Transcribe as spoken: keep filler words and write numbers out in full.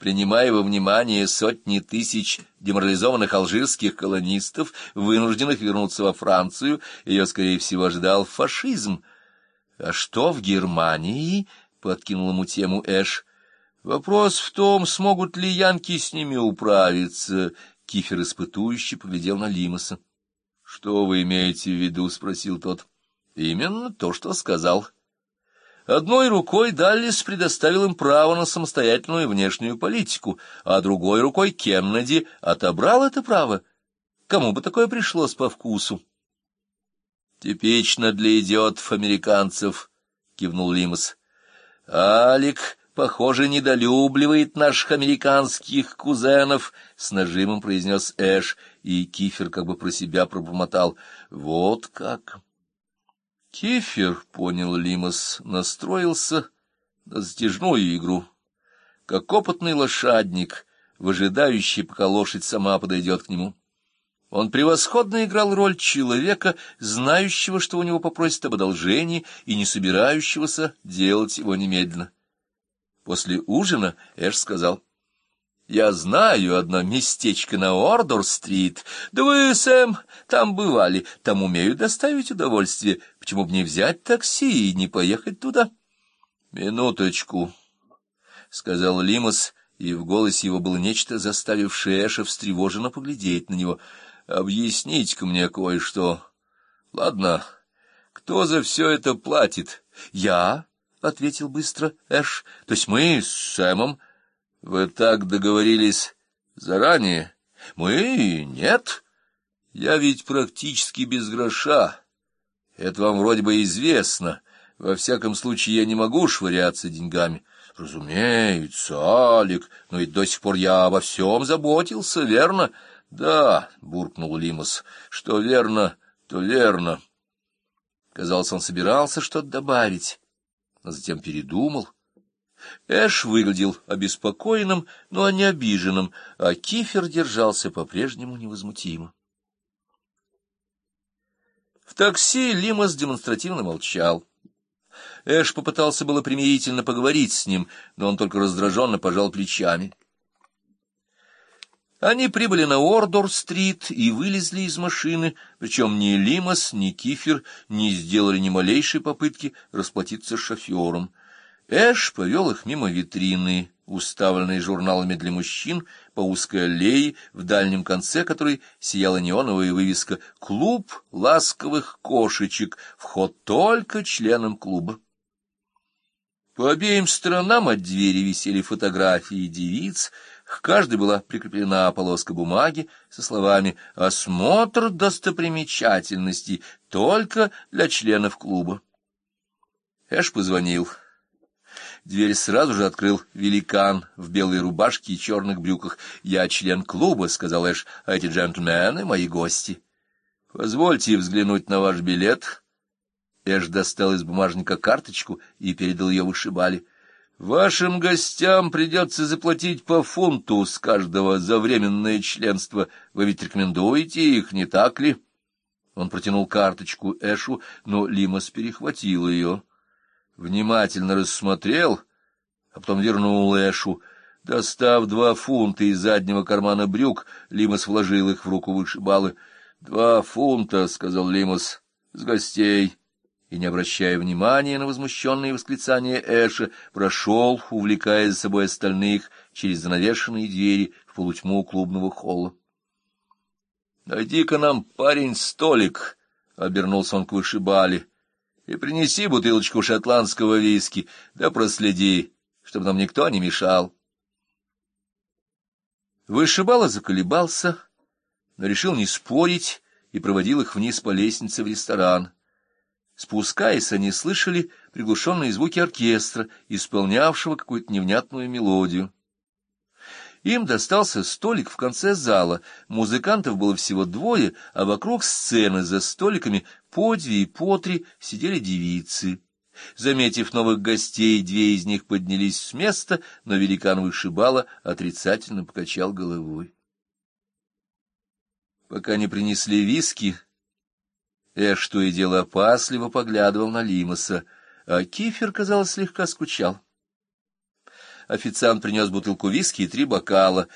принимая во внимание сотни тысяч деморализованных алжирских колонистов, вынужденных вернуться во Францию, ее, скорее всего, ожидал фашизм. — А что в Германии? — подкинул ему тему Эш. — Вопрос в том, смогут ли янки с ними управиться. Кифер испытующе поглядел на Лимаса. — Что вы имеете в виду? — спросил тот. — Именно то, что сказал. Одной рукой Даллес предоставил им право на самостоятельную внешнюю политику, а другой рукой Кеннеди отобрал это право. Кому бы такое пришлось по вкусу? — Типично для идиотов-американцев, — кивнул Лимас. — Алик, похоже, недолюбливает наших американских кузенов, — с нажимом произнес Эш, и Кифер как бы про себя пробормотал. — Вот как... Кифер, понял Лимас, настроился на затяжную игру, как опытный лошадник, выжидающий, пока лошадь сама подойдет к нему. Он превосходно играл роль человека, знающего, что у него попросят об одолжении, и не собирающегося делать его немедленно. После ужина Эш сказал: «Я знаю одно местечко на Ордор-стрит. Да вы, Сэм, там бывали, там умеют доставить удовольствие. Почему бы не взять такси и не поехать туда?» «Минуточку», — сказал Лимас, и в голосе его было нечто, заставившее Эша встревоженно поглядеть на него. «Объясните-ка мне кое-что. Ладно, кто за все это платит?» «Я», — ответил быстро Эш, — «то есть мы с Сэмом». «Вы так договорились заранее?» «Мы? Нет. Я ведь практически без гроша. Это вам вроде бы известно. Во всяком случае, я не могу швыряться деньгами». «Разумеется, Алик, но ведь до сих пор я обо всем заботился, верно?» «Да», — буркнул Лимас, — «что верно, то верно». Казалось, он собирался что-то добавить, но затем передумал. Эш выглядел обеспокоенным, но не обиженным, а Кифер держался по-прежнему невозмутимо. В такси Лимас демонстративно молчал. Эш попытался было примирительно поговорить с ним, но он только раздраженно пожал плечами. Они прибыли на Ордор-стрит и вылезли из машины, причем ни Лимас, ни Кифер не сделали ни малейшей попытки расплатиться с шофером. Эш повел их мимо витрины, уставленной журналами для мужчин, по узкой аллее, в дальнем конце которой сияла неоновая вывеска «Клуб ласковых кошечек. Вход только членам клуба». По обеим сторонам от двери висели фотографии девиц, к каждой была прикреплена полоска бумаги со словами «Осмотр достопримечательностей только для членов клуба». Эш позвонил. Дверь сразу же открыл великан в белой рубашке и черных брюках. «Я член клуба», — сказал Эш, — «а эти джентльмены — мои гости». «Позвольте взглянуть на ваш билет». Эш достал из бумажника карточку и передал ее вышибали. «Вашим гостям придется заплатить по фунту с каждого за временное членство. Вы ведь рекомендуете их, не так ли?» Он протянул карточку Эшу, но Лимас перехватил ее. Внимательно рассмотрел, а потом вернул Эшу. Достав два фунта из заднего кармана брюк, Лимас вложил их в руку вышибалы. «Два фунта», — сказал Лимас, — «с гостей». И, не обращая внимания на возмущенные восклицания Эша, прошел, увлекая за собой остальных, через занавешенные двери в полутьму клубного холла. «Найди-ка нам, парень, столик», — обернулся он к вышибали, — «и принеси бутылочку шотландского виски, да проследи, чтобы нам никто не мешал». Вышибала заколебался, но решил не спорить и проводил их вниз по лестнице в ресторан. Спускаясь, они слышали приглушенные звуки оркестра, исполнявшего какую-то невнятную мелодию. Им достался столик в конце зала, музыкантов было всего двое, а вокруг сцены за столиками по две и по три сидели девицы. Заметив новых гостей, две из них поднялись с места, но великан вышибала отрицательно покачал головой. Пока не принесли виски, Эш то и дело опасливо поглядывал на Лимаса, а Кифер, казалось, слегка скучал. официант принес бутылку виски и три бокала.